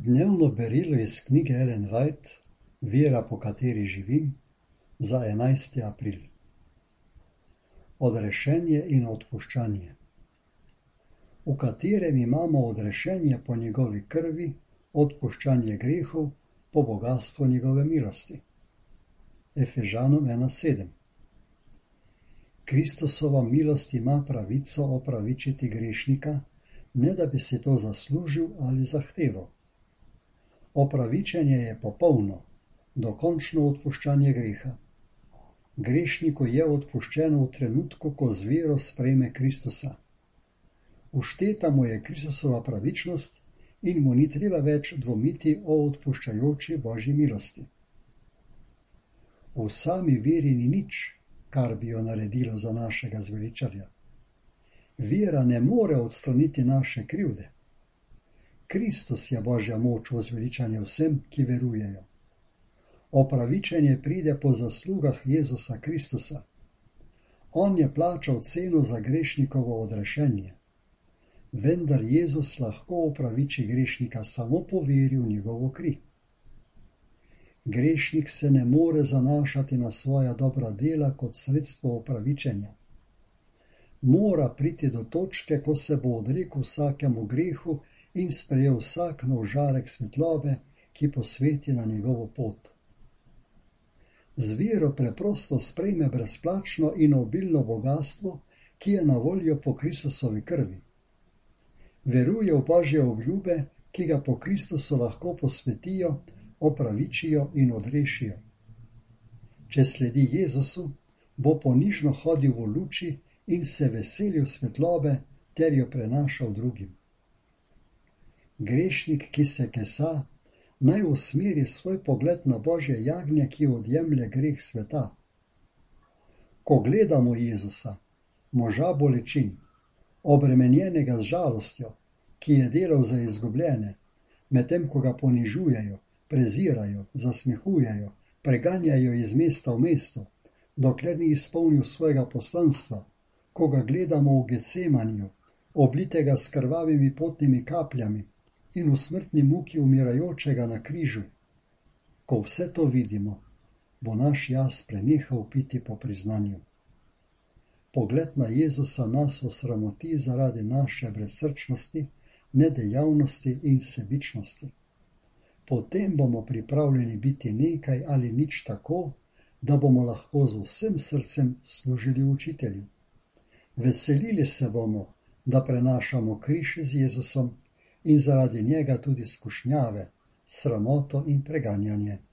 Dnevno berilo iz knjige Ellen White Vera, po kateri živim, za 11. april. Odrešenje in odpuščanje, v katerem imamo odrešenje po njegovi krvi, odpuščanje grehov po bogastvo njegove milosti. Efežanom 1:7. Kristusova milost ima pravico opravičiti grešnika, ne da bi si to zaslužil ali zahteval. Opravičenje je popolno, dokončno odpuščanje greha. Grešniku je odpuščeno v trenutku, ko z vero sprejme Kristusa. Všteta mu je Kristusova pravičnost in mu ni treba več dvomiti o odpuščajoči Božji milosti. V sami veri ni nič, kar bi jo naredilo za našega zveličarja. Vera ne more odstraniti naše krivde. Kristus je Božja moč v zveličanje vsem, ki verujejo. Opravičenje pride po zaslugah Jezusa Kristusa. On je plačal ceno za grešnikovo odrešenje. Vendar Jezus lahko opraviči grešnika samo po veri v njegovo kri. Grešnik se ne more zanašati na svoja dobra dela kot sredstvo opravičenja. Mora priti do točke, ko se bo odrekel vsakemu grehu in sprejel vsak nov žarek svetlobe, ki posveti na njegovo pot. Z vero preprosto sprejme brezplačno in obilno bogastvo, ki je na voljo po Kristusovi krvi. Veruje v Božje obljube, ki ga po Kristusu lahko posvetijo, opravičijo in odrešijo. Če sledi Jezusu, bo ponižno hodil v luči in se veselil svetlobe ter jo prenašal drugim. Grešnik, ki se kesa, naj usmeri svoj pogled na Božje jagnje, ki odjemlje greh sveta. Ko gledamo Jezusa, moža bolečin, obremenjenega z žalostjo, ki je delal za izgubljene, medtem ko ga ponižujejo, prezirajo, zasmehujejo, preganjajo iz mesta v mesto, dokler ni izpolnil svojega poslanstva, ko ga gledamo v Getsemaniju, oblitega s krvavimi potnimi kapljami in v smrtni muki umirajočega na križu. Ko vse to vidimo, bo naš jaz prenehal piti po priznanju. Pogled na Jezusa nas osramoti zaradi naše brezsrčnosti, nedejavnosti in sebičnosti. Potem bomo pripravljeni biti nekaj ali nič tako, da bomo lahko z vsem srcem služili učitelju. Veselili se bomo, da prenašamo križ z Jezusom in zaradi njega tudi skušnjave, sramoto in preganjanje.